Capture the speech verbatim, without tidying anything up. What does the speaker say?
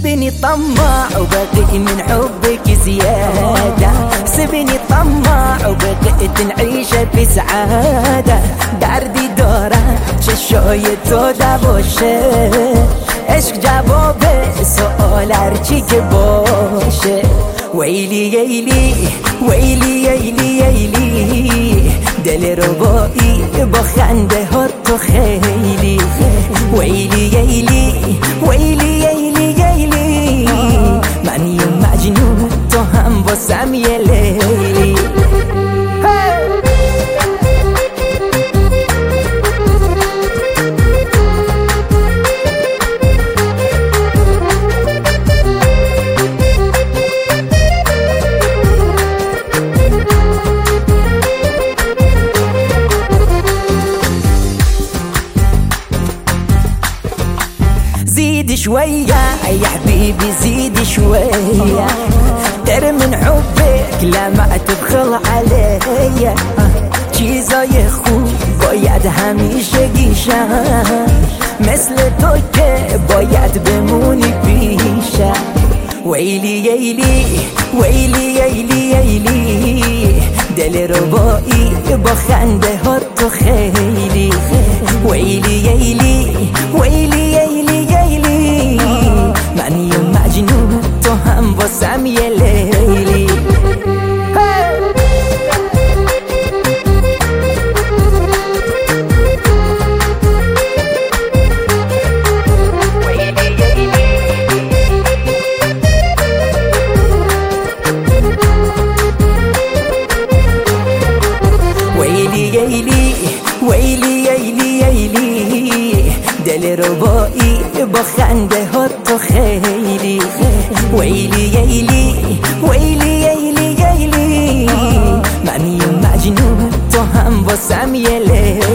سبني طماع وبقي من حبك زيادة، سبني طماع وبقيت نعيش بسعادة. دردی دارم چشای تو دواشه، عشق جواب سؤال هرچی که باشه. ویلی ویلی ویلی ویلی ویلی دل ربایی با خنده ها تو خیلی. ویلی ویلی ویلی ویلی ویلی من یه مجنون تو هم واسم یه لیلی. زيد شوية يا حبيبي زيد شوية، ترى من حبك لا ما تبخل عليا. چیزای خوب باید همیشه گیشم، مثل تو که باید بمونی پیشم. ویلی ویلی ویلی ویلی ویلی دل ربایی با خنده ها تو خیلی. ویلی ویلی ویلی ویلی ویلی من یه مجنون تو هم واسم یه لیلی. ویلی ویلی ویلی ویلی دل ربایی با خنده ها تو خیلی. ویلی ویلی ویلی ویلی ویلی من یه مجنون تو هم واسم یه لیلی.